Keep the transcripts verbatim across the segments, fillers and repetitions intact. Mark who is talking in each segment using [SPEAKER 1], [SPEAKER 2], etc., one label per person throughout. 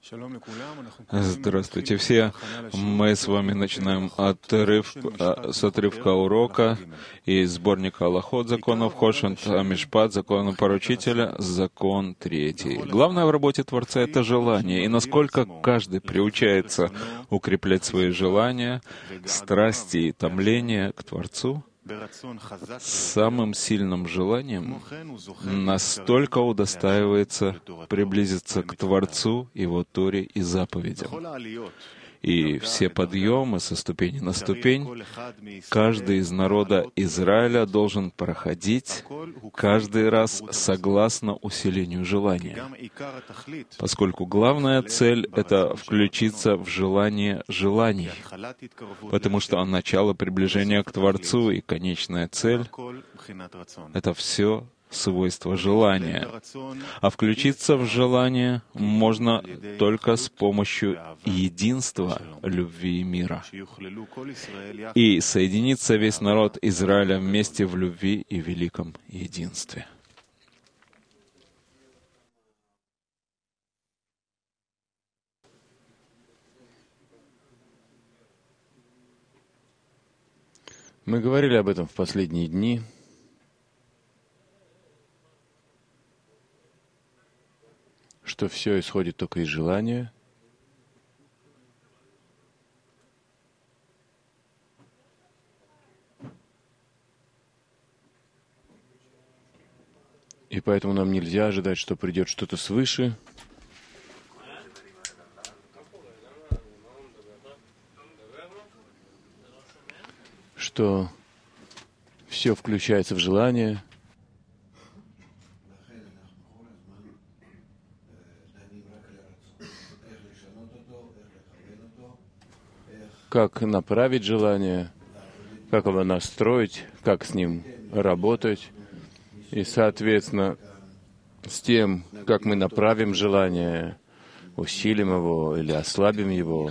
[SPEAKER 1] Здравствуйте все. Мы с вами начинаем отрыв, с отрывка урока из сборника Алахот, законов Хошент, Амишпат, закона поручителя, закон третий. Главное в работе Творца — это желание. И насколько каждый приучается укреплять свои желания, страсти и томления к Творцу, самым сильным желанием настолько удостаивается приблизиться к Творцу, Его Торе и заповедям. И все подъемы со ступени на ступень каждый из народа Израиля должен проходить каждый раз согласно усилению желания, поскольку главная цель — это включиться в желание желаний, потому что начало приближения к Творцу и конечная цель — это все свойство желания. А включиться в желание можно только с помощью единства любви и мира. И соединится весь народ Израиля вместе в любви и великом единстве.
[SPEAKER 2] Мы говорили об этом в последние дни. Что все исходит только из желания. И поэтому нам нельзя ожидать, что придет что-то свыше. Что все включается в желание. Как направить желание, как его настроить, как с ним работать. И, соответственно, с тем, как мы направим желание, усилим его или ослабим его,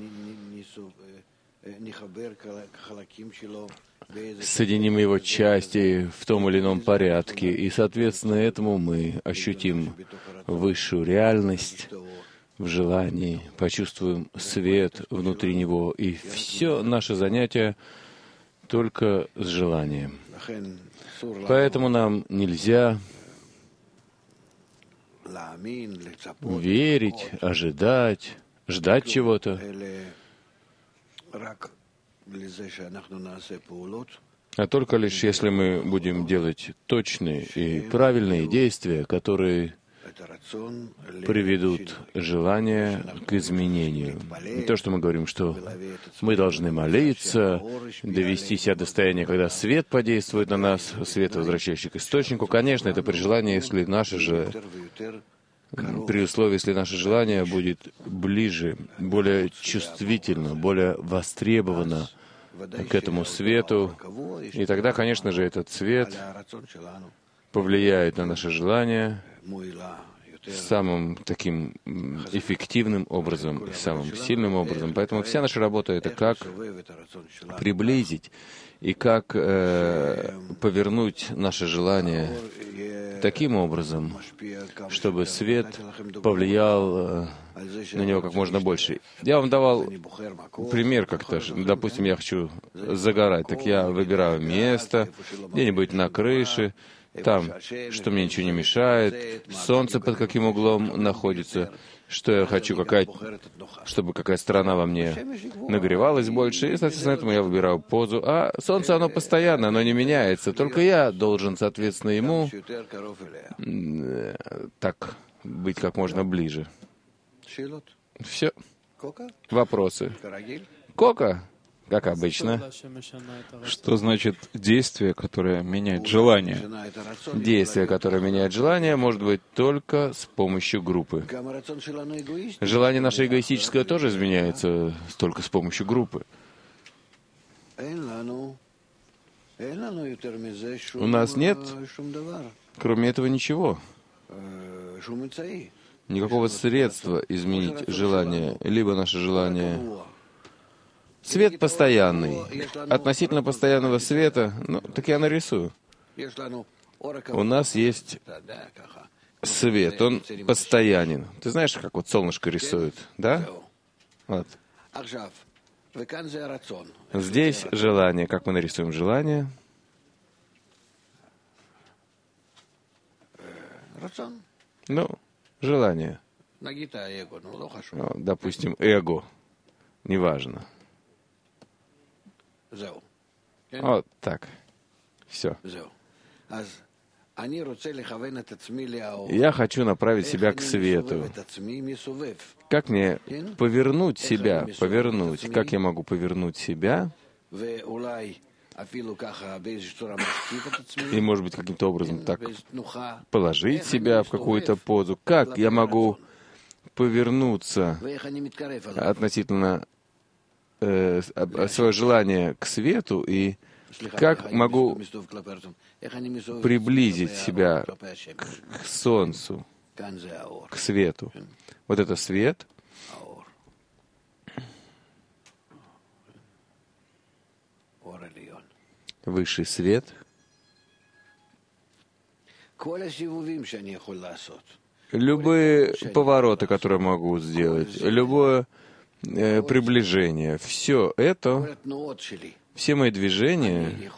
[SPEAKER 2] соединим его части в том или ином порядке, и, соответственно, этому мы ощутим высшую реальность в желании, почувствуем свет внутри него, и все наше занятие только с желанием. Поэтому нам нельзя верить, ожидать, ждать чего-то, а только лишь если мы будем делать точные и правильные действия, которые приведут желание к изменению. И то, что мы говорим, что мы должны молиться, довести себя до состояния, когда свет подействует на нас, свет, возвращающий к источнику. Конечно, это при желании, если наше же, при условии, если наше желание будет ближе, более чувствительно, более востребовано к этому свету. И тогда, конечно же, этот свет повлияет на наше желание самым таким эффективным образом, самым сильным образом. Поэтому вся наша работа — это как приблизить и как э, повернуть наше желание таким образом, чтобы свет повлиял э, на него как можно больше. Я вам давал пример как-то. Допустим, я хочу загорать, так я выбираю место где-нибудь на крыше, там, что мне ничего не мешает, солнце под каким углом находится, что я хочу, какая, чтобы какая сторона во мне нагревалась больше, и, соответственно, этому я выбираю позу. А солнце, оно постоянно, оно не меняется, только я должен, соответственно, ему так быть как можно ближе. Все. Вопросы? Кока? Как обычно.
[SPEAKER 1] Что значит действие, которое меняет желание?
[SPEAKER 2] Действие, которое меняет желание, может быть только с помощью группы. Желание наше эгоистическое тоже изменяется только с помощью группы. У нас нет, кроме этого, ничего. Никакого средства изменить желание, либо наше желание. Свет постоянный. Относительно постоянного света, ну, так я нарисую. У нас есть свет, он постоянен. Ты знаешь, как вот солнышко рисует, да? Вот. Здесь желание. Как мы нарисуем желание? Ну, желание. Ну, допустим, эго. Неважно. Вот так. Все. Я хочу направить себя к свету. Как мне повернуть себя, повернуть? Как я могу повернуть себя? И, может быть, каким-то образом так положить себя в какую-то позу. Как я могу повернуться относительно э, свое желание к свету, и как могу приблизить себя к, к солнцу, к свету. Вот это свет. Высший свет. Любые повороты, которые могу сделать, любое э, приближение, все это, все мои движения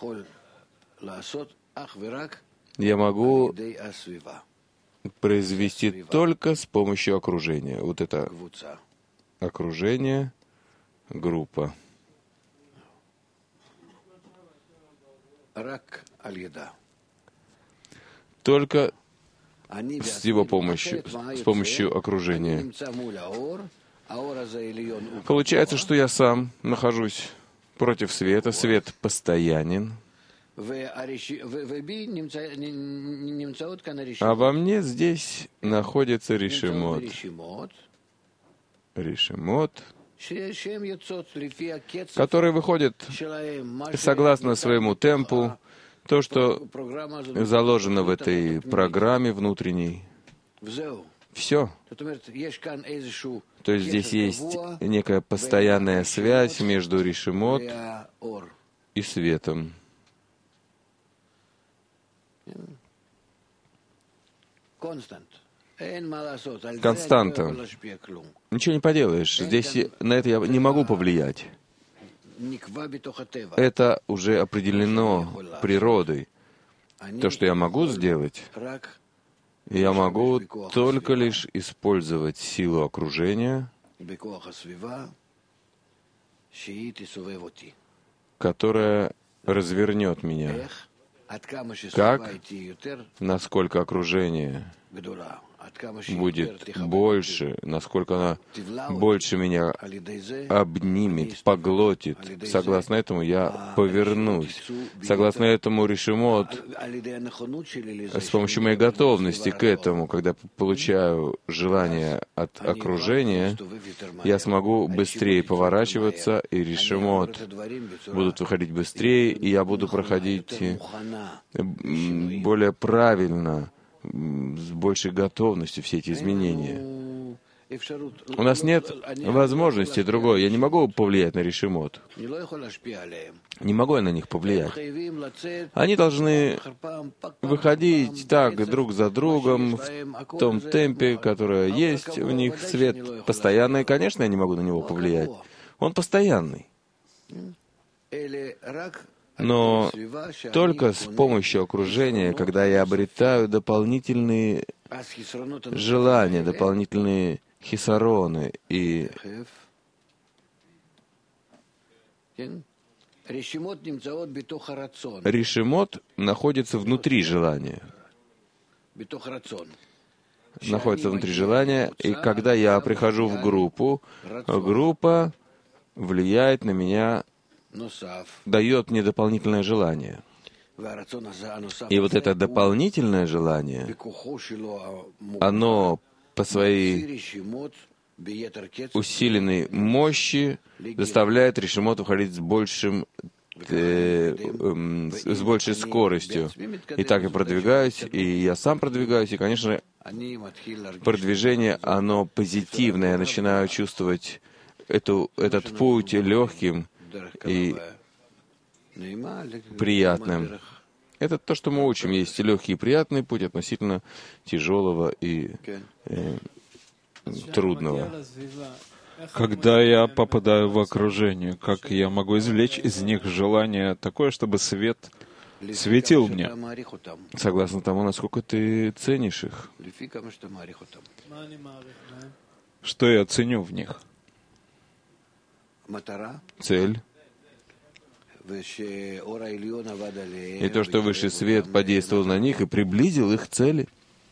[SPEAKER 2] я могу произвести только с помощью окружения. Вот это окружение, группа. Только с его помощью, с помощью окружения. Получается, что я сам нахожусь против света, свет постоянен. А во мне здесь находится Ришимот. Ришимот, который выходит согласно своему темпу, то, что заложено в этой программе внутренней. Все. То есть здесь есть некая постоянная связь между Ришимот и светом. Константа. Ничего не поделаешь. Здесь на это я не могу повлиять. Это уже определено природой. То, что я могу сделать, я могу только лишь использовать силу окружения, которая развернет меня. Как? Насколько окружение будет больше, насколько она больше меня обнимет, поглотит. Согласно этому я повернусь. Согласно этому Ришимот, с помощью моей готовности к этому, когда получаю желание от окружения, я смогу быстрее поворачиваться, и Ришимот будут выходить быстрее, и я буду проходить более правильно, с большей готовностью все эти изменения. У нас нет возможности другой. Я не могу повлиять на Ришимот. Не могу я на них повлиять. Они должны выходить так друг за другом в том темпе, который есть у них. Свет постоянный. Конечно, я не могу на него повлиять. Он постоянный. Но только с помощью окружения, когда я обретаю дополнительные желания, дополнительные хисароны, и Ришимот находится внутри желания. Находится внутри желания, и когда я прихожу в группу, группа влияет на меня, дает мне дополнительное желание. И вот это дополнительное желание, оно по своей усиленной мощи заставляет Ришимот уходить с большим э, э, с большей скоростью. И так я продвигаюсь, и я сам продвигаюсь, и, конечно, продвижение, оно позитивное. Я начинаю чувствовать эту, этот путь легким и приятным. Это то, что мы учим. Есть легкий и приятный путь относительно тяжелого и э, трудного.
[SPEAKER 1] Когда я попадаю в окружение, как я могу извлечь из них желание такое, чтобы свет светил мне?
[SPEAKER 2] Согласно тому, насколько ты ценишь их.
[SPEAKER 1] Что я ценю в них?
[SPEAKER 2] Цель. И то, что высший свет подействовал на них и приблизил их к цели.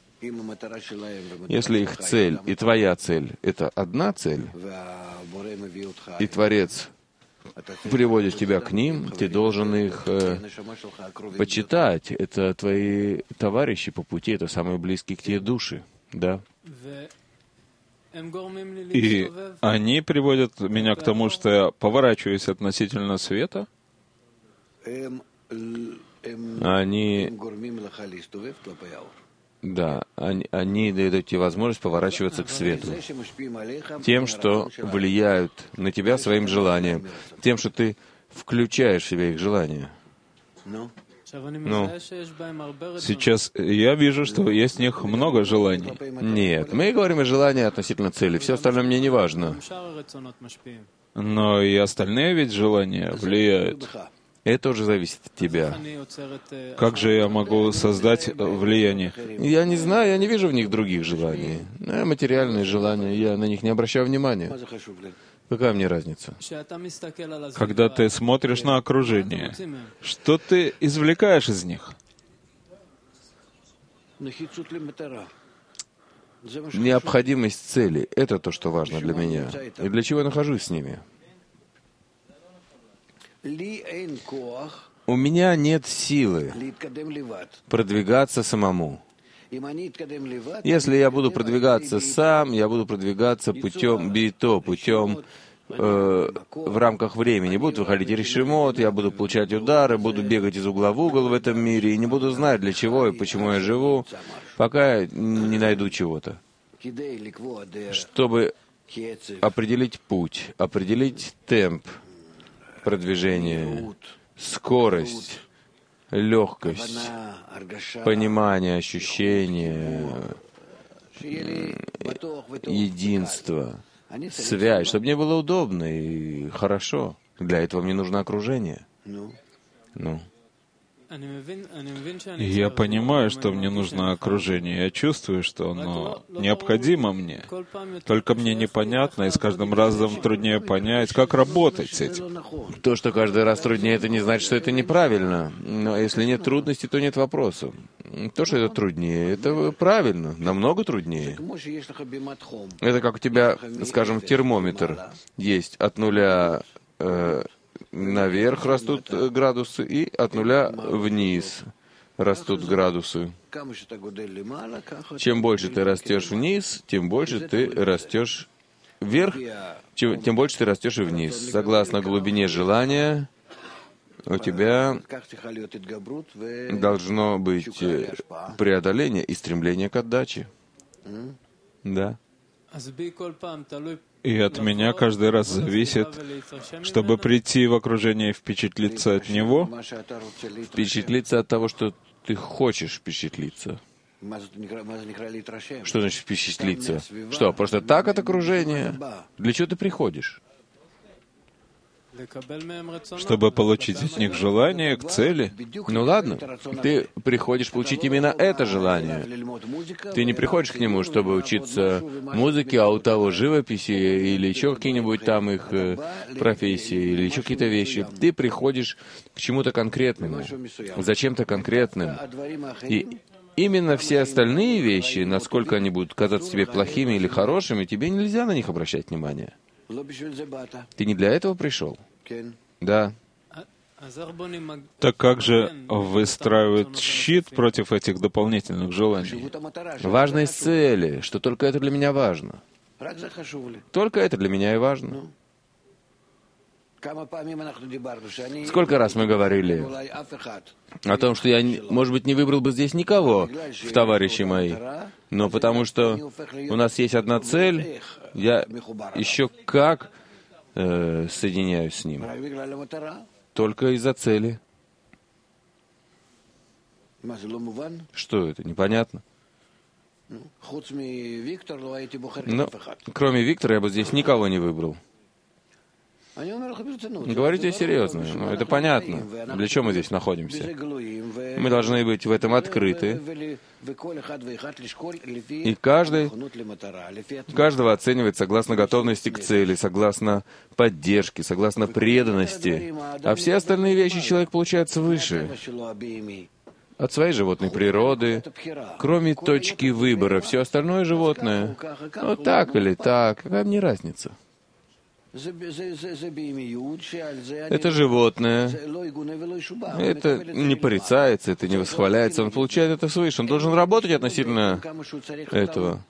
[SPEAKER 2] Если их цель и твоя цель — это одна цель, и Творец приводит тебя к ним, ты должен их э, почитать. Это твои товарищи по пути, это самые близкие к тебе души. Да.
[SPEAKER 1] И они приводят меня к тому, что я поворачиваюсь относительно света?
[SPEAKER 2] Они... Да, они, они дают тебе возможность поворачиваться к свету. Тем, что влияют на тебя своим желанием. Тем, что ты включаешь в себя их желания. Ну,
[SPEAKER 1] сейчас я вижу, что есть в них много желаний.
[SPEAKER 2] Нет, мы говорим о желании относительно цели. Все остальное мне не важно.
[SPEAKER 1] Но и остальные ведь желания влияют.
[SPEAKER 2] Это уже зависит от тебя.
[SPEAKER 1] Как же я могу создать влияние?
[SPEAKER 2] Я не знаю, я не вижу в них других желаний. Материальные желания, я на них не обращаю внимания. Какая мне разница?
[SPEAKER 1] Когда ты смотришь на окружение, что ты извлекаешь из них?
[SPEAKER 2] Необходимость цели — это то, что важно для меня. И для чего я нахожусь с ними? У меня нет силы продвигаться самому. Если я буду продвигаться сам, я буду продвигаться путем бито, путем э, в рамках времени. Будут выходить решимот, я буду получать удары, буду бегать из угла в угол в этом мире и не буду знать, для чего и почему я живу, пока я не найду чего-то. Чтобы определить путь, определить темп продвижения, скорость, легкость, понимание, ощущение, единство, связь, чтобы мне было удобно и хорошо. Для этого мне нужно окружение. Ну.
[SPEAKER 1] Я понимаю, что мне нужно окружение. Я чувствую, что оно необходимо мне. Только мне непонятно, и с каждым разом труднее понять, как работать с этим.
[SPEAKER 2] То, что каждый раз труднее, это не значит, что это неправильно. Но если нет трудностей, то нет вопросов. То, что это труднее, это правильно, намного труднее. Это как у тебя, скажем, термометр есть от нуля э, наверх растут градусы, и от нуля вниз растут градусы. Чем больше ты растешь вниз, тем больше ты растешь вверх, чем, тем больше ты растешь и вниз. Согласно глубине желания, у тебя должно быть преодоление и стремление к отдаче. Да.
[SPEAKER 1] И от меня каждый раз зависит, чтобы прийти в окружение и впечатлиться от него.
[SPEAKER 2] Впечатлиться от того, что ты хочешь впечатлиться. Что значит впечатлиться? Что, просто так от окружения? Для чего ты приходишь?
[SPEAKER 1] Чтобы получить от них желание к цели.
[SPEAKER 2] Ну ладно, ты приходишь получить именно это желание. Ты не приходишь к нему, чтобы учиться музыке, а у того живописи, или еще какие-нибудь там их э, профессии, или еще какие-то вещи. Ты приходишь к чему-то конкретному, зачем-то конкретным. И именно все остальные вещи, насколько они будут казаться тебе плохими или хорошими, тебе нельзя на них обращать внимание. Ты не для этого пришел? Да.
[SPEAKER 1] Так как же выстраивают щит против этих дополнительных желаний?
[SPEAKER 2] Важность цели, что только это для меня важно. Только это для меня и важно. Сколько раз мы говорили о том, что я, может быть, не выбрал бы здесь никого в товарищи мои, но потому что у нас есть одна цель, я еще как э, соединяюсь с ним. Только из-за цели. Что это? Непонятно. Но кроме Виктора я бы здесь никого не выбрал. Говорите серьезно, но это понятно. Для чего мы здесь находимся? Мы должны быть в этом открыты. И каждый, каждого оценивать согласно готовности к цели, согласно поддержке, согласно преданности. А все остальные вещи человек получает свыше, от своей животной природы, кроме точки выбора. Все остальное животное. Ну, так или так, какая мне разница? Это животное. Это не порицается, это не восхваляется. Он получает это свыше. Он должен работать относительно этого.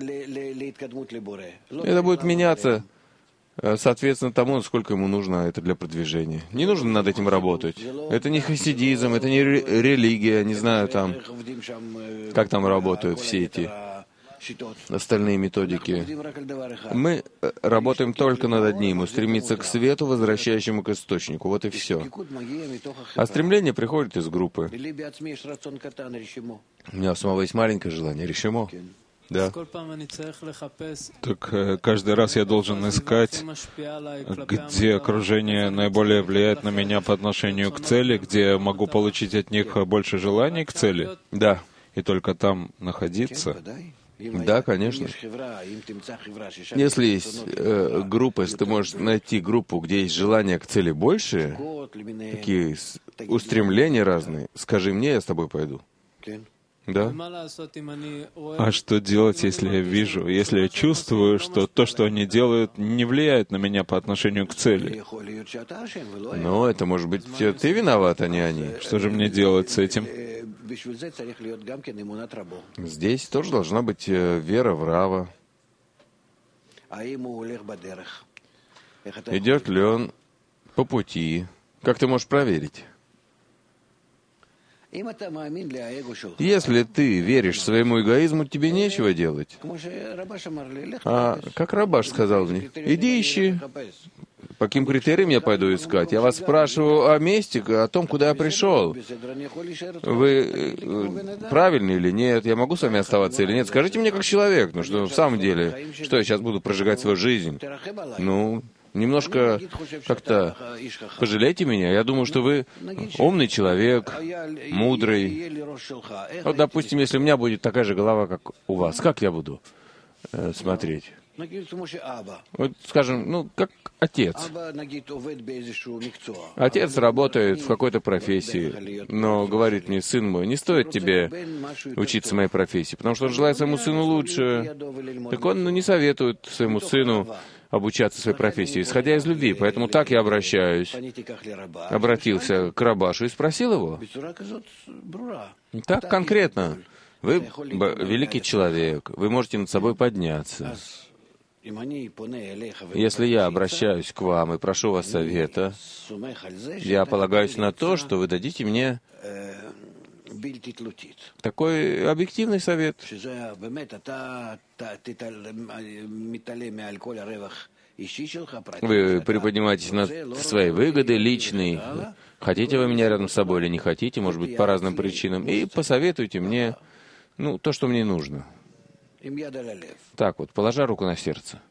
[SPEAKER 2] Это будет меняться соответственно тому, насколько ему нужно это для продвижения. Не нужно над этим работать. Это не хасидизм, это не религия, не знаю там, как там работают все эти остальные методики. Мы работаем только над одним, устремиться к свету, возвращающему к источнику. Вот и все. А стремление приходит из группы. У меня у самого есть маленькое желание. Решимо. Да.
[SPEAKER 1] Так каждый раз я должен искать, где окружение наиболее влияет на меня по отношению к цели, где могу получить от них больше желаний к цели.
[SPEAKER 2] Да.
[SPEAKER 1] И только там находиться.
[SPEAKER 2] Да, конечно. Если есть э, группа, если ты можешь найти группу, где есть желание к цели больше, такие устремления разные, скажи мне, я с тобой пойду. Да?
[SPEAKER 1] А что делать, если я вижу, если я чувствую, что то, что они делают, не влияет на меня по отношению к цели?
[SPEAKER 2] Ну, это может быть, ты виноват, а не они.
[SPEAKER 1] Что же мне делать с этим?
[SPEAKER 2] Здесь тоже должна быть вера в Рава. Идет ли он по пути? Как ты можешь проверить? Если ты веришь своему эгоизму, тебе нечего делать. А как Рабаш сказал мне, иди ищи. По каким критериям я пойду искать? Я вас спрашиваю о месте, о том, куда я пришел. Вы правильный или нет? Я могу с вами оставаться или нет? Скажите мне как человек, ну что в самом деле, что я сейчас буду прожигать свою жизнь? Ну, немножко как-то пожалейте меня. Я думаю, что вы умный человек, мудрый. Вот, допустим, если у меня будет такая же голова, как у вас, как я буду э, смотреть? Вот, скажем, ну, как отец. Отец работает в какой-то профессии, но говорит мне, сын мой, не стоит тебе учиться моей профессии, потому что он желает своему сыну лучше. Так он ну, не советует своему сыну обучаться своей профессии, исходя из любви. Поэтому так я обращаюсь. Обратился к Рабашу и спросил его. Так конкретно. Вы великий человек, вы можете над собой подняться. Если я обращаюсь к вам и прошу вас совета, я полагаюсь на то, что вы дадите мне такой объективный совет. Вы приподнимаетесь над своей выгодой личной. Хотите вы меня рядом с собой или не хотите, может быть, по разным причинам. И посоветуйте мне, ну, то, что мне нужно. Так вот, положа руку на сердце.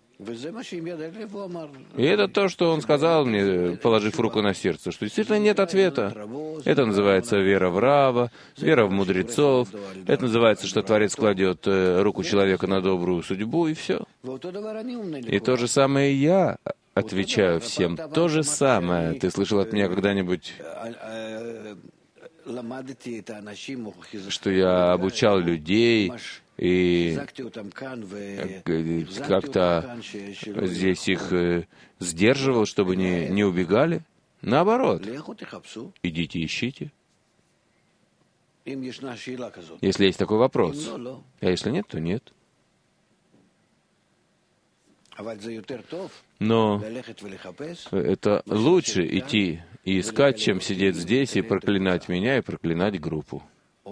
[SPEAKER 2] И это то, что он сказал мне, положив руку на сердце, что действительно нет ответа. Это называется вера в Рава, вера в мудрецов. Это называется, что Творец кладет руку человека на добрую судьбу, и все. И то же самое я отвечаю всем. То же самое. Ты слышал от меня когда-нибудь, что я обучал людей, и как-то здесь их сдерживал, чтобы не, не убегали? Наоборот. Идите, ищите. Если есть такой вопрос. А если нет, то нет. Но это лучше идти и искать, чем сидеть здесь и проклинать меня и проклинать группу.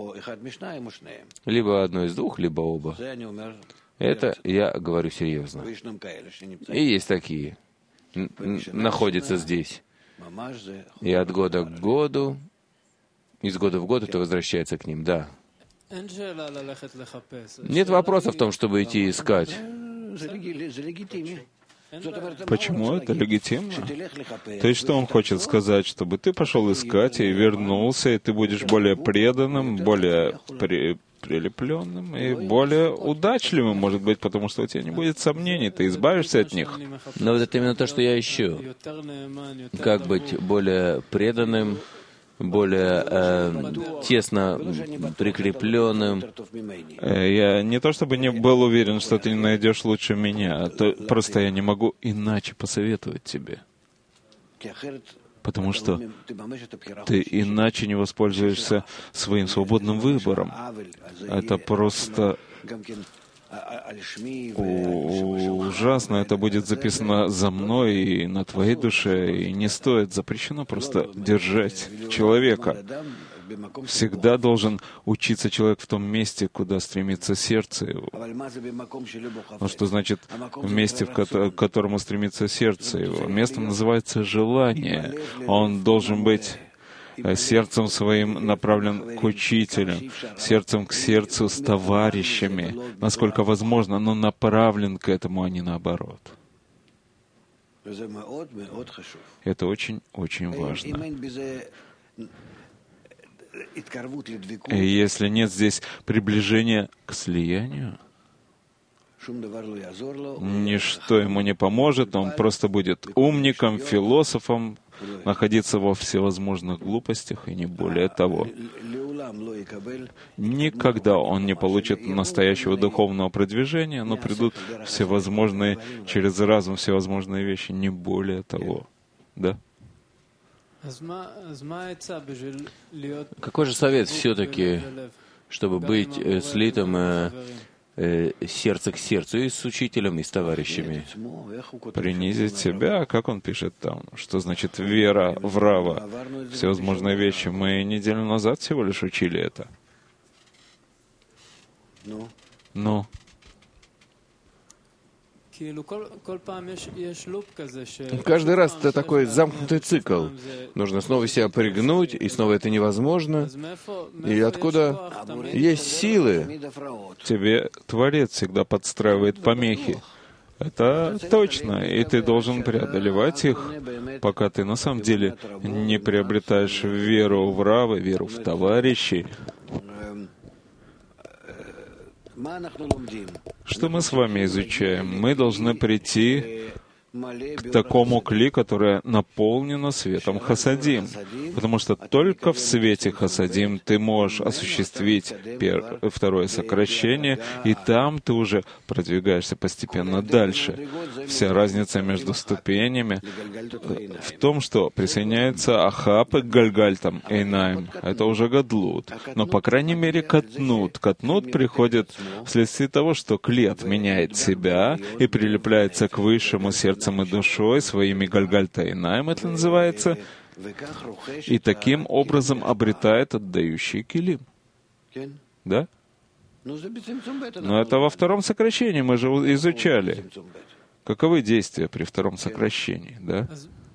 [SPEAKER 2] Либо одно из двух, либо оба. Это я говорю серьезно. И есть такие, находятся здесь. И от года к году из года в год это возвращается к ним, да. Нет вопроса в том, чтобы идти искать.
[SPEAKER 1] Почему это легитимно? То есть, что он хочет сказать, чтобы ты пошел искать и вернулся, и ты будешь более преданным, более при... прилепленным и более удачливым, может быть, потому что у тебя не будет сомнений, ты избавишься от них.
[SPEAKER 2] Но вот это именно то, что я ищу. Как быть более преданным, более э, тесно прикрепленным.
[SPEAKER 1] Я не то чтобы не был уверен, что ты не найдешь лучше меня, то просто я не могу иначе посоветовать тебе. Потому что ты иначе не воспользуешься своим свободным выбором. Это просто ужасно. Это будет записано за мной и на твоей душе. И не стоит, запрещено просто держать человека. Всегда должен учиться человек в том месте, куда стремится сердце его. Ну, что значит в месте, в ко- к которому стремится сердце его? Местом называется желание. Он должен быть сердцем своим направлен к учителю, сердцем к сердцу с товарищами, насколько возможно, но направлен к этому, а не наоборот. Это очень-очень важно. И если нет здесь приближения к слиянию, ничто ему не поможет, он просто будет умником, философом, находиться во всевозможных глупостях и не более того. Никогда он не получит настоящего духовного продвижения, но придут всевозможные, через разум всевозможные вещи, не более того. Да?
[SPEAKER 2] Какой же совет все-таки, чтобы быть э, слитым э, э, сердце к сердцу и с учителем, и с товарищами?
[SPEAKER 1] Принизить себя, как он пишет там, что значит вера в Рава, всевозможные вещи. Мы неделю назад всего лишь учили это. Ну?
[SPEAKER 2] Каждый раз это такой замкнутый цикл. Нужно снова себя пригнуть, и снова это невозможно. И откуда есть силы?
[SPEAKER 1] Тебе Творец всегда подстраивает помехи. Это точно, и ты должен преодолевать их, пока ты на самом деле не приобретаешь веру в Равы, веру в товарищей. Что мы с вами изучаем? Мы должны прийти к такому кли, которое наполнено светом хасадим. Потому что только в свете хасадим ты можешь осуществить пер... второе сокращение, и там ты уже продвигаешься постепенно дальше. Вся разница между ступенями в том, что присоединяются ахапы к гальгальтам, эйнаим. Это уже гадлут. Но, по крайней мере, катнут. Катнут приходит вследствие того, что кли отменяет себя и прилепляется к высшему сердцем и душой, своими гальгальта и наим, это называется, и таким образом обретает отдающий килим. Да? Но это во втором сокращении, мы же изучали. Каковы действия при втором сокращении, да?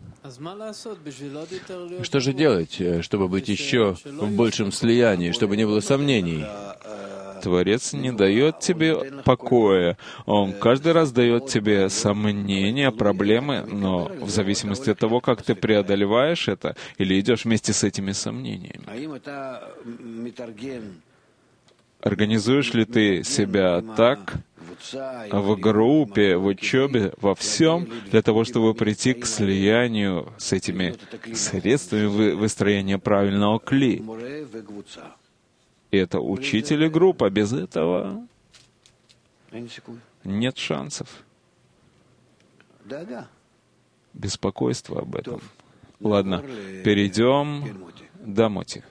[SPEAKER 2] Что же делать, чтобы быть еще в большем слиянии, чтобы не было сомнений?
[SPEAKER 1] Творец не дает тебе покоя. Он каждый раз дает тебе сомнения, проблемы, но в зависимости от того, как ты преодолеваешь это, или идешь вместе с этими сомнениями. Организуешь ли ты себя так, в группе, в учебе, во всем, для того, чтобы прийти к слиянию с этими средствами выстроения правильного кли? И это учитель и группа. Без этого нет шансов. Беспокойство об этом. Ладно, перейдем до Моти.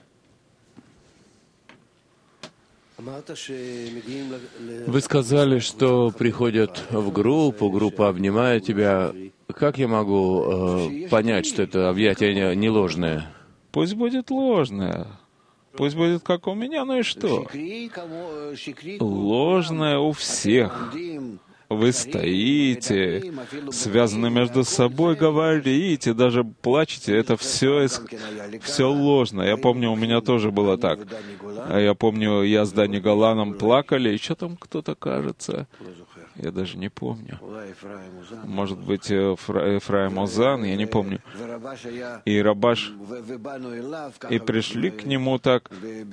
[SPEAKER 2] Вы сказали, что приходят в группу, группа обнимает тебя. Как я могу э, понять, что это объятие не ложное?
[SPEAKER 1] Пусть будет ложное. Пусть будет как у меня, ну и что? Ложное у всех. вы стоите, связаны между собой, говорите, даже плачете, это все, все ложно. Я помню, у меня тоже было так. Я помню, я с Дани Голаном плакали, и что там кто-то, кажется, я даже не помню. Может быть, Фра- Ефраим Озан, я не помню. И Рабаш, и пришли к нему так,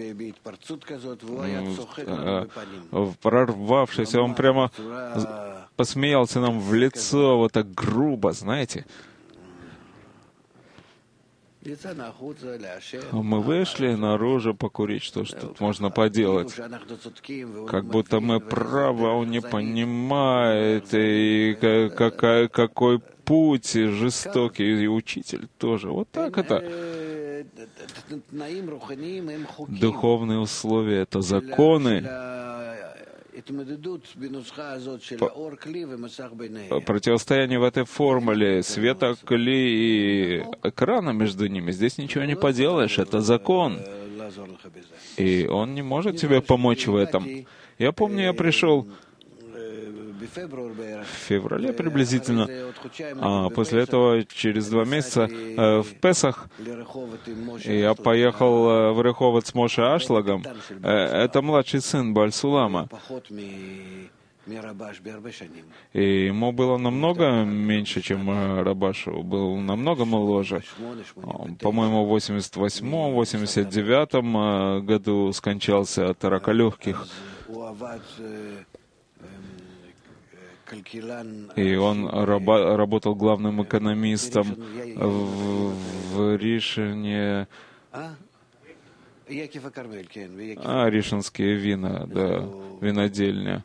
[SPEAKER 1] прорвавшись, он прямо посмеялся нам в лицо, вот так грубо, знаете. Мы вышли наружу покурить, что ж тут можно поделать. Как будто мы правы, а он не понимает, и какой, какой путь жестокий, и учитель тоже. Вот так это. Духовные условия — это законы. Противостояние в этой формуле света, кли и экрана между ними. Здесь ничего не поделаешь, это закон. И он не может тебе помочь в этом. Я помню, я пришел в феврале приблизительно, а после этого через два месяца э, в Песах я поехал э, в Реховод с Моше Ашлагом. Э, это младший сын Бааль-Сулама. И ему было намного меньше, чем Рабашу, был намного моложе. По-моему, в восемьдесят восьмом — восемьдесят девятом году скончался от рака легких. И он раба- работал главным экономистом в, в Ришине. А, ришинские вина, да, винодельня.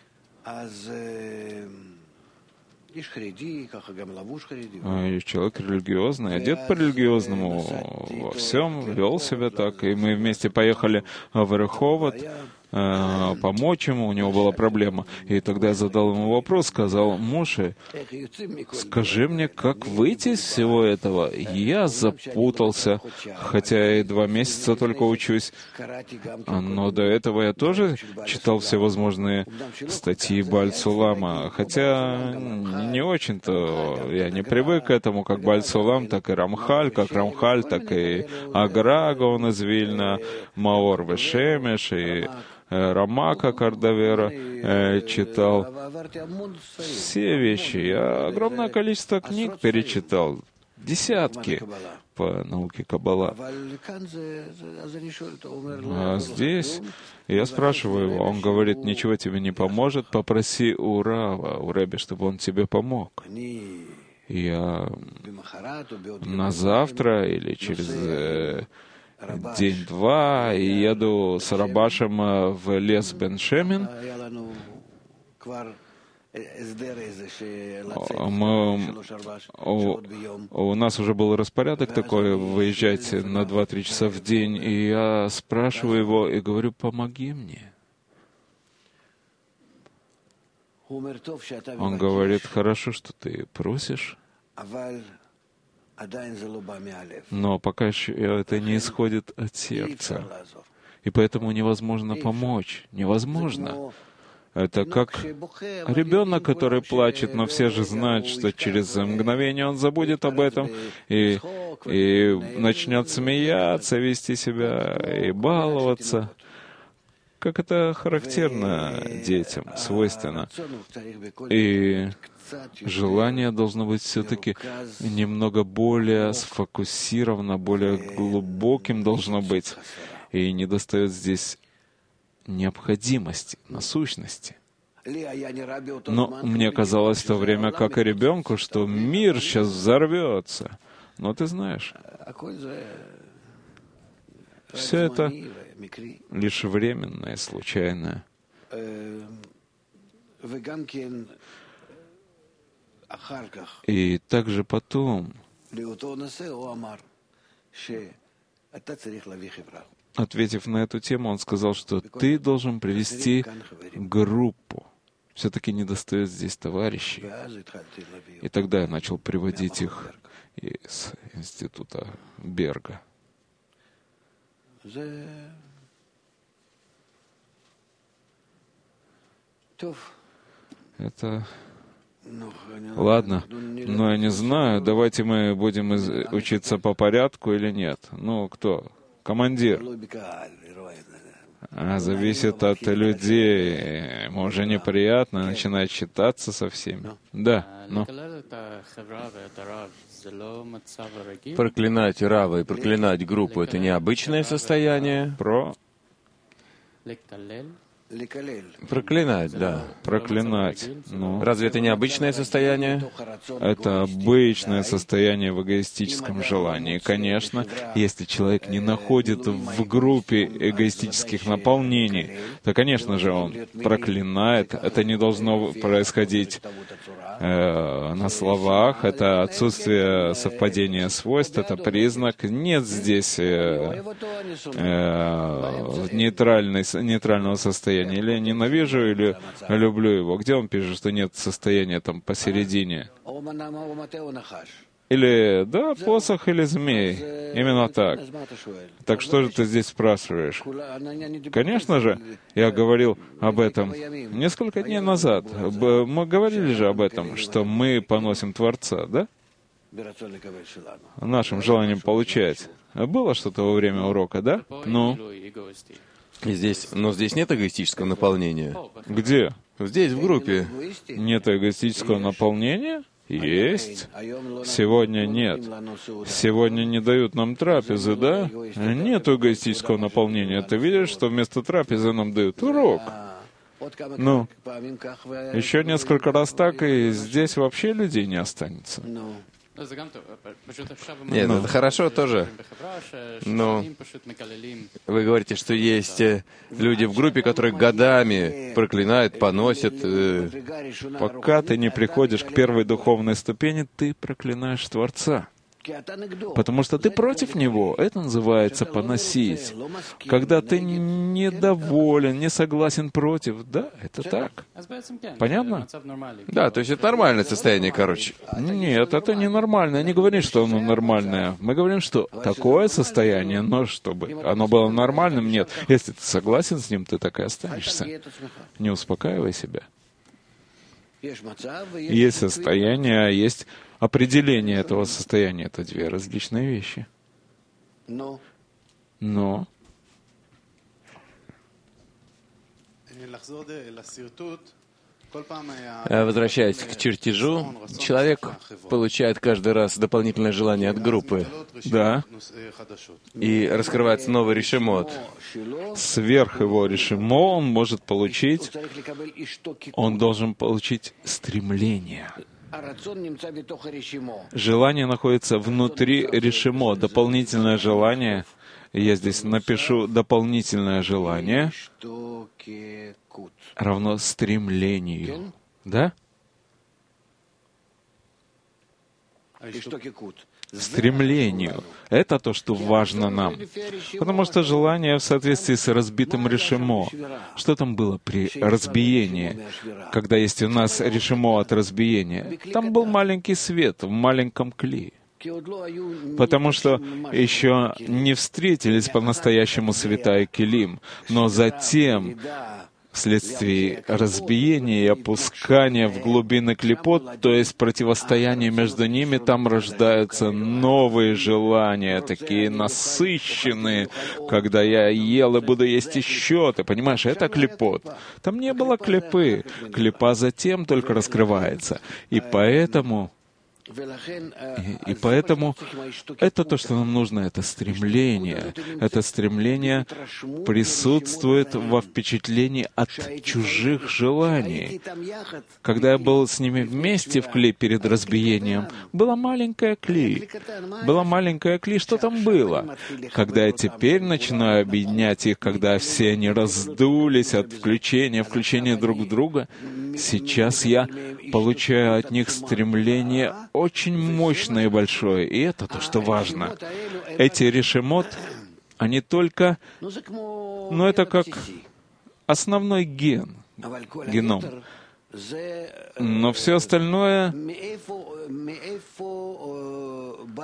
[SPEAKER 1] Человек религиозный, одет по-религиозному, во всем вел себя так. И мы вместе поехали в Реховод, помочь ему, у него была проблема. И тогда я задал ему вопрос, сказал: Моше, скажи мне, как выйти из всего этого? Я запутался, хотя и два месяца только учусь. Но до этого я тоже читал всевозможные статьи Бааль-Сулама, хотя не очень-то я не привык к этому, как Бааль-Сулам, так и Рамхаль, как Рамхаль, так и Аграга, он из Вильна, Маор Вешемеш, и Рамака Кардавера э, читал. Все вещи. Я огромное количество книг перечитал. Десятки по науке Каббала. А здесь я спрашиваю его, он говорит: ничего тебе не поможет, попроси у Рава, у Ребе, чтобы он тебе помог. Я на завтра или через э, день-два и еду с Рабашем в лес Бен-Шемин. Мы, у, у нас уже был распорядок такой, выезжать на два-три часа в день, и я спрашиваю его и говорю: помоги мне. Он говорит: хорошо, что ты просишь, но пока еще это не исходит от сердца, и поэтому невозможно помочь. Невозможно. Это как ребенок, который плачет, но все же знают, что через мгновение он забудет об этом и, и начнет смеяться, вести себя и баловаться, как это характерно детям, свойственно. И желание должно быть все-таки немного более сфокусировано, более глубоким должно быть. И недостает здесь необходимости, насущности. Но мне казалось в то время, как и ребенку, что мир сейчас взорвется. Но ты знаешь, все это лишь временное, случайное. И также потом, ответив на эту тему, он сказал, что ты должен привести группу. Все-таки недостает здесь товарищей. И тогда я начал приводить их из института Берга. Это... Ладно, но я не знаю, давайте мы будем из... учиться по порядку или нет. Ну, кто? Командир. А, зависит от людей. Ему уже неприятно начинать считаться со всеми. Да, ну.
[SPEAKER 2] Проклинать Рава и проклинать группу — это необычное состояние.
[SPEAKER 1] Про...
[SPEAKER 2] Проклинать, да.
[SPEAKER 1] Проклинать. Ну,
[SPEAKER 2] Разве это необычное состояние?
[SPEAKER 1] это обычное состояние в эгоистическом желании. Конечно, если человек не находит в группе эгоистических наполнений, то, конечно же, он проклинает. Это не должно происходить э, на словах. Это отсутствие совпадения свойств, это признак. Нет здесь э, э, нейтральной, нейтрального состояния. Или я ненавижу, или люблю его. Где он пишет, что нет состояния там посередине? Или, да, посох или змей. Именно так. Так что же ты здесь спрашиваешь? Конечно же, я говорил об этом несколько дней назад. Мы говорили же об этом, что мы поносим Творца, да? Нашим желанием получать. Было что-то во время урока, да? Ну?
[SPEAKER 2] И здесь, но здесь нет эгоистического наполнения.
[SPEAKER 1] Где?
[SPEAKER 2] Здесь, в группе.
[SPEAKER 1] Нет эгоистического наполнения? Есть. Сегодня нет. Сегодня не дают нам трапезы, да? Нет эгоистического наполнения. Ты видишь, что вместо трапезы нам дают урок? Ну, еще несколько раз так, и здесь вообще людей не останется.
[SPEAKER 2] Нет, ну, это хорошо тоже. Но вы говорите, что есть люди в группе, которые годами проклинают, поносят. Э...
[SPEAKER 1] Пока ты не приходишь к первой духовной ступени, ты проклинаешь Творца. Потому что ты против Него. Это называется поносить. Когда ты недоволен, не согласен против. Да, это так. Понятно?
[SPEAKER 2] Да, то есть это нормальное состояние, короче.
[SPEAKER 1] Нет, это не нормально. Не говорим, что оно нормальное. Мы говорим, что такое состояние, но чтобы оно было нормальным, нет. Если ты согласен с ним, ты так и останешься. Не успокаивай себя. Есть состояние, а есть определение этого состояния. Это две различные вещи. Но
[SPEAKER 2] возвращаясь к чертежу, человек получает каждый раз дополнительное желание от группы.
[SPEAKER 1] Да.
[SPEAKER 2] И раскрывается новый решемот.
[SPEAKER 1] Сверх его решемо он может получить, он должен получить стремление. Желание находится внутри решемо. Дополнительное желание, я здесь напишу дополнительное желание, равно стремлению. Да? Стремлению. Это то, что важно нам. Потому что желание в соответствии с разбитым решемо. Что там было при разбиении, когда есть у нас решемо от разбиения? Там был маленький свет в маленьком кли. Потому что еще не встретились по-настоящему света и келим, но затем, вследствие разбиения и опускания в глубины клипот, то есть противостояния между ними, там рождаются новые желания, такие насыщенные, когда я ел и буду есть еще. Ты понимаешь, это клипот. Там не было клипы. Клипа затем только раскрывается. И поэтому... И, и поэтому это то, что нам нужно, это стремление. Это стремление присутствует во впечатлении от чужих желаний. Когда я был с ними вместе в кли перед разбиением, была маленькая кли. Была маленькая кли, что там было? Когда я теперь начинаю объединять их, когда все они раздулись от включения, включения друг в друга, сейчас я получаю от них стремление очень мощное и большое, и это то, что важно. Эти решемот, они только, ну это как основной ген, геном. Но все остальное,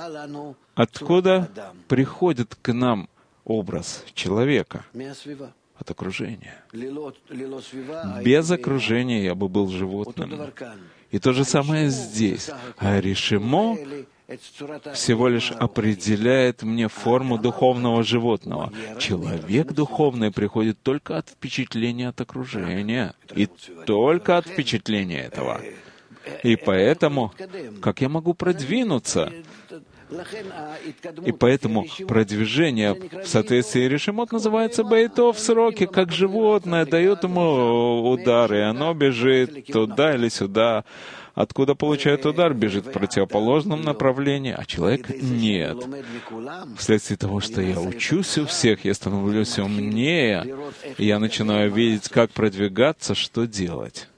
[SPEAKER 1] откуда приходит к нам образ человека? от окружения. Без окружения я бы был животным. И то же самое здесь. А решимо всего лишь определяет мне форму духовного животного. Человек духовный приходит только от впечатления от окружения. И только от впечатления этого. И поэтому, как я могу продвинуться? И поэтому продвижение в соответствии с решимот называется бейтов в сроке, как животное дает ему удар, и оно бежит туда или сюда. Откуда получает удар, бежит в противоположном направлении, а человек нет. Вследствие того, что я учусь у всех, я становлюсь умнее, и я начинаю видеть, как продвигаться, что делать.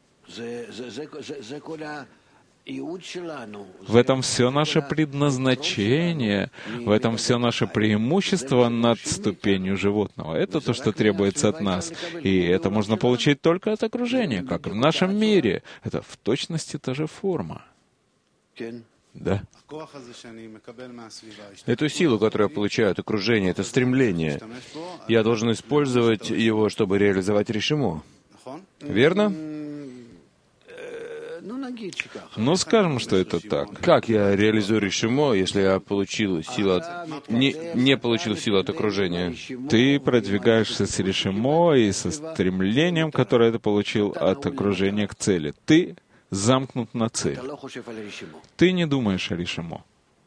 [SPEAKER 1] В этом все наше предназначение, в этом все наше преимущество над ступенью животного. Это то, что требуется от нас. И это можно получить только от окружения, как и в нашем мире. Это в точности та же форма. Да.
[SPEAKER 2] Эту силу, которую я получаю от окружения, это стремление, я должен использовать его, чтобы реализовать решимо. Верно?
[SPEAKER 1] Ну, скажем, что это так.
[SPEAKER 2] Как я реализую решимо, если я получил силу от... не, не получил силу от окружения?
[SPEAKER 1] Ты продвигаешься с решимо и со стремлением, которое ты получил от окружения к цели. Ты замкнут на цель. Ты не думаешь о решимо.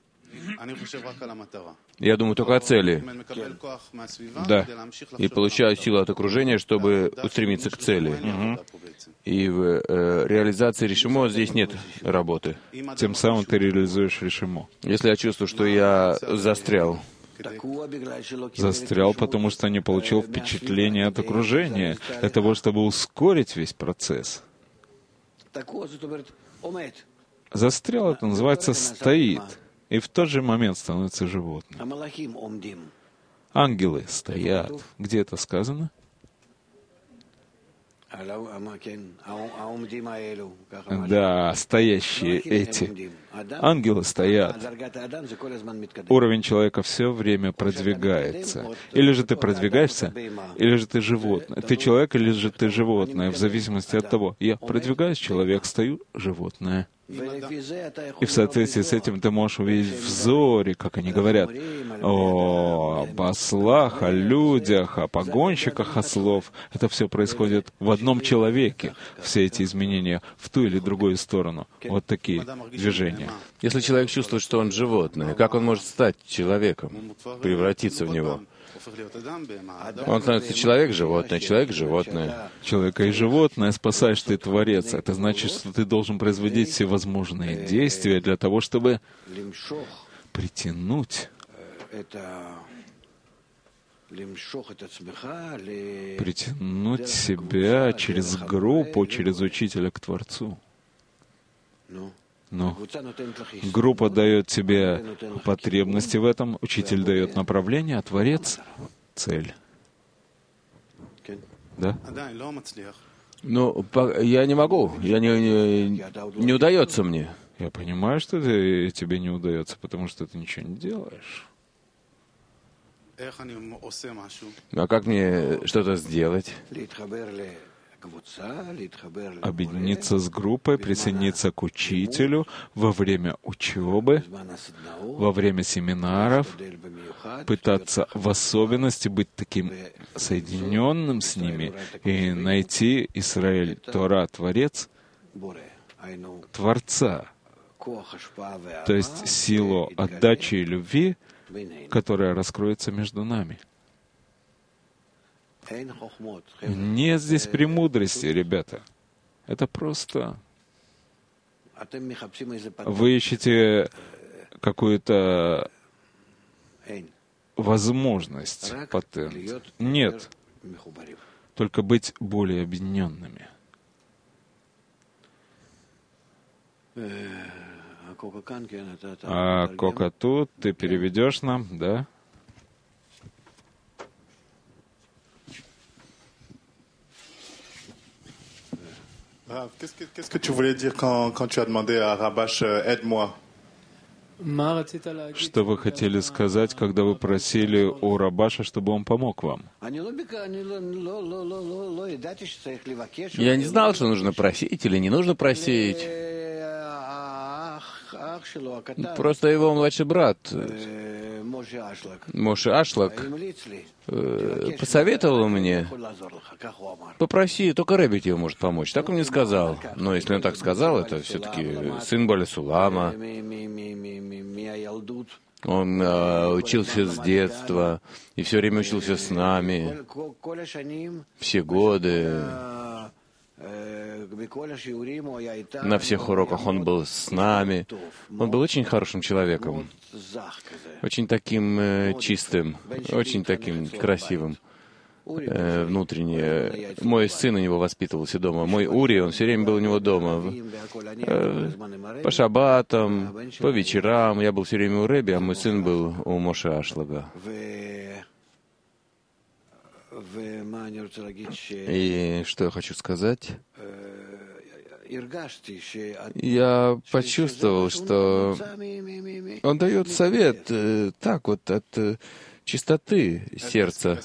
[SPEAKER 2] Я думаю только о цели.
[SPEAKER 1] Да.
[SPEAKER 2] И получаю силу от окружения, чтобы устремиться к цели.
[SPEAKER 1] Угу.
[SPEAKER 2] И в э, реализации решимо здесь нет работы.
[SPEAKER 1] Тем самым ты реализуешь решимо.
[SPEAKER 2] Если я чувствую, что я застрял,
[SPEAKER 1] Застрял, потому что не получил впечатления от окружения, для того, чтобы ускорить весь процесс. Застрял, это называется «стоит», и в тот же момент становится животным. Ангелы стоят. Где это сказано? Да, стоящие эти. Ангелы стоят. Уровень человека все время продвигается. Или же ты продвигаешься, или же ты животное. Ты человек, или же ты животное, в зависимости от того. Я продвигаюсь, человек, стою, животное. И в соответствии с этим ты можешь увидеть в взоре, как они говорят, о, об ослах, о людях, о погонщиках ослов. Это все происходит в одном человеке, все эти изменения в ту или другую сторону. Вот такие движения.
[SPEAKER 2] Если человек чувствует, что он животное, как он может стать человеком, превратиться в него? Он становится человек-животное, человек-животное.
[SPEAKER 1] Человека и животное спасаешь ты, Творец. Это значит, что ты должен производить всевозможные действия для того, чтобы притянуть, притянуть себя через группу, через учителя к Творцу. Но группа дает тебе потребности в этом, учитель дает направление, а Творец — цель. Да?
[SPEAKER 2] Ну, я не могу, я не, не, не удается мне.
[SPEAKER 1] Я понимаю, что ты, тебе не удается, потому что ты ничего не делаешь.
[SPEAKER 2] А как мне что-то сделать?
[SPEAKER 1] Объединиться с группой, присоединиться к учителю во время учебы, во время семинаров, пытаться в особенности быть таким соединенным с ними и найти Исраэль, Тора, Творец, Творца, то есть силу отдачи и любви, которая раскроется между нами. Нет здесь премудрости, ребята. Это просто... Вы ищете какую-то возможность, патент. Нет. Только быть более объединенными. А Кока тут, ты переведешь нам, да?
[SPEAKER 3] Qu'est-ce que, qu'est-ce que tu voulais dire quand, quand tu as demandé à Rabash, euh, aide-moi?
[SPEAKER 1] Что вы хотели сказать, когда вы просили у Рабаша, чтобы он помог вам?
[SPEAKER 2] Я не знал, что нужно просить или не нужно просить. Просто его младший брат, Моше Ашлак, посоветовал мне: попроси, только Ребби тебе может помочь. Так он мне сказал. Но если он так сказал, это все-таки сын Баля Сулама. Он э, учился с детства и все время учился с нами. Все годы. На всех уроках он был с нами. Он был очень хорошим человеком. Очень таким э, чистым, очень таким красивым. Э, внутренне. Мой сын у него воспитывался дома. Мой Ури, он все время был у него дома. Э, по шаббатам, по вечерам. Я был все время у Ребби, а мой сын был у Моше Ашлага. И что я хочу сказать? Я почувствовал, что он дает совет э, так вот от э, чистоты сердца.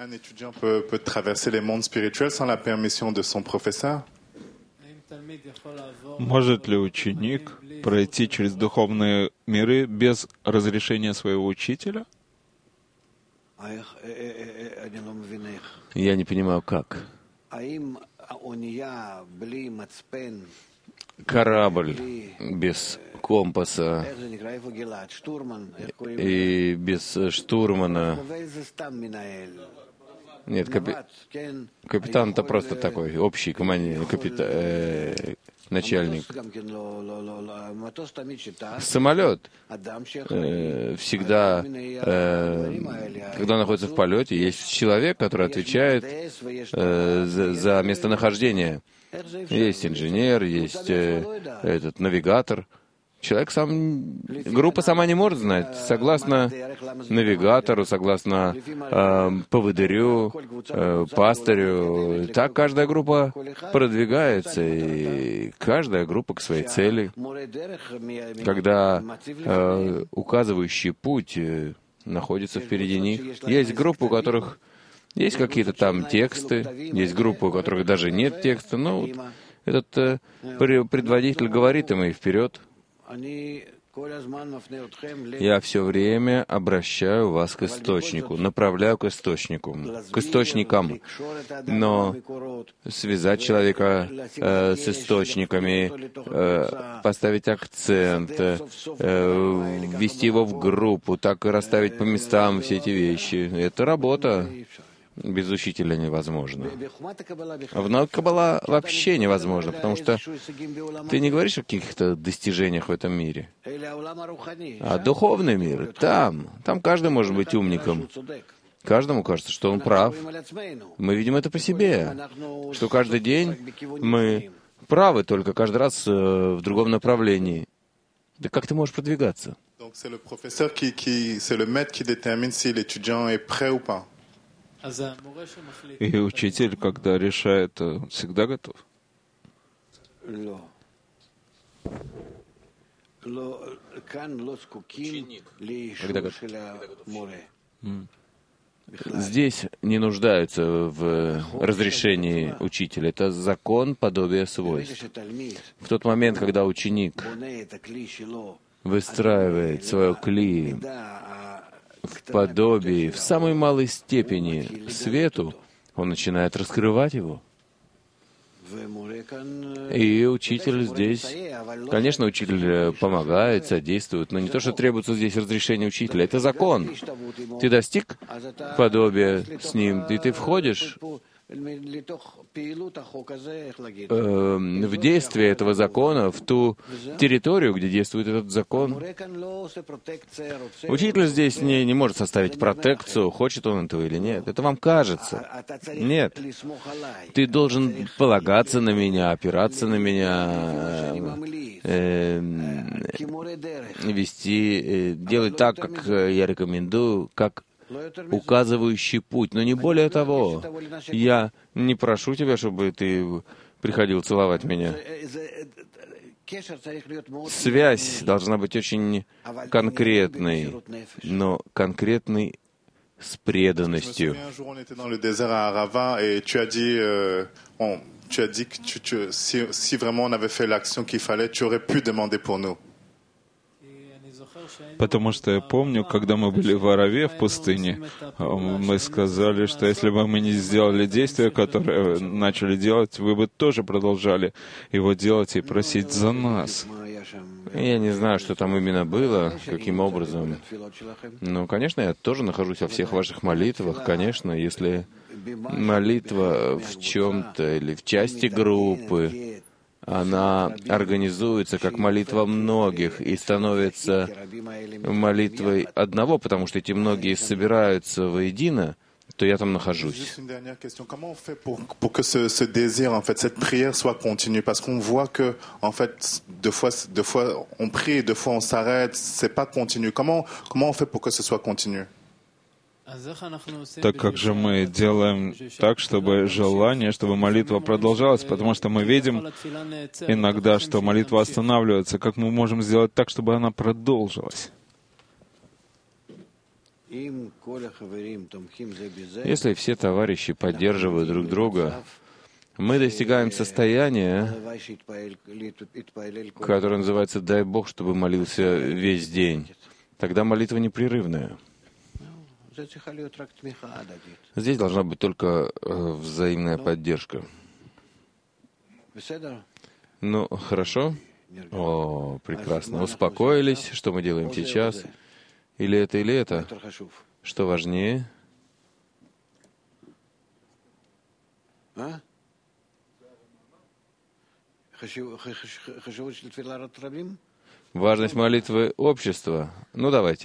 [SPEAKER 1] Может ли ученик пройти через духовные миры без разрешения своего учителя?
[SPEAKER 2] Я не понимаю, как. Корабль без компаса и без штурмана. Нет, капи... капитан — это просто такой общий командир, капита... э, начальник. Самолет э, всегда, э, когда он находится в полете, есть человек, который отвечает э, за, за местонахождение. Есть инженер, есть э, этот навигатор. Человек сам, группа сама не может знать. Согласно навигатору, согласно э, поводырю, э, пастырю, так каждая группа продвигается, и каждая группа к своей цели. Когда э, указывающий путь э, находится впереди них. Есть группы, у которых есть какие-то там тексты, есть группы, у которых даже нет текста, но вот этот э, предводитель говорит им и вперед. Я все время обращаю вас к источнику, направляю к источнику, к источникам. Но связать человека э, с источниками, э, поставить акцент, э, ввести его в группу, так и расставить по местам все эти вещи — это работа. Без учителя невозможно. А в науке Каббала вообще невозможно, потому что ты не говоришь о каких-то достижениях в этом мире. А духовный мир, там, там каждый может быть умником. Каждому кажется, что он прав. Мы видим это по себе, что каждый день мы правы, только каждый раз в другом направлении. Да как ты можешь продвигаться?
[SPEAKER 1] И учитель, когда решает, он всегда готов?
[SPEAKER 2] Когда готов. Здесь не нуждаются в разрешении учителя. Это закон подобия свойств. В тот момент, когда ученик выстраивает свое кли в подобии, в самой малой степени свету, он начинает раскрывать его. И учитель здесь, конечно, учитель помогает, содействует, но не то, что требуется здесь разрешение учителя, это закон. Ты достиг подобия с ним, и ты входишь в действие этого закона, в ту территорию, где действует этот закон. Учитель здесь не, не может составить протекцию, хочет он этого или нет. Это вам кажется. Нет. Ты должен полагаться на меня, опираться на меня, э, вести, э, делать так, как я рекомендую, как указывающий путь, но не более того. Я не прошу тебя, чтобы ты приходил целовать меня. Связь должна быть очень конкретной, но конкретной с преданностью.
[SPEAKER 3] Tu as dit que tu, tu, si, si vraiment on avait fait l'action qu'il fallait, tu aurais pu demander pour nous.
[SPEAKER 1] Потому что я помню, когда мы были в Араве, в пустыне, мы сказали, что если бы мы не сделали действия, которые начали делать, вы бы тоже продолжали его делать и просить за нас.
[SPEAKER 2] Я не знаю, что там именно было, каким образом. Но, конечно, я тоже нахожусь во всех ваших молитвах. Конечно, если молитва в чем-то или в части группы, она организуется как молитва многих и становится молитвой одного, потому что эти многие собираются воедино, то я там нахожусь.
[SPEAKER 3] Pour que ce, ce désir, en fait, cette prière soit continue, parce qu'on voit que, en fait, deux fois, deux fois on prie, deux fois on s'arrête, c'est pas continu. Comment, comment on fait pour que ce soit continu?
[SPEAKER 1] Так как же мы делаем так, чтобы желание, чтобы молитва продолжалась, потому что мы видим иногда, что молитва останавливается. Как мы можем сделать так, чтобы она продолжилась?
[SPEAKER 2] Если все товарищи поддерживают друг друга, мы достигаем состояния, которое называется «дай Бог, чтобы молился весь день». Тогда молитва непрерывная. Здесь должна быть только э, взаимная поддержка. Ну, хорошо? О, прекрасно. Успокоились. Что мы делаем сейчас? Или это, или это? Что важнее? Важность молитвы общества? Ну, давайте.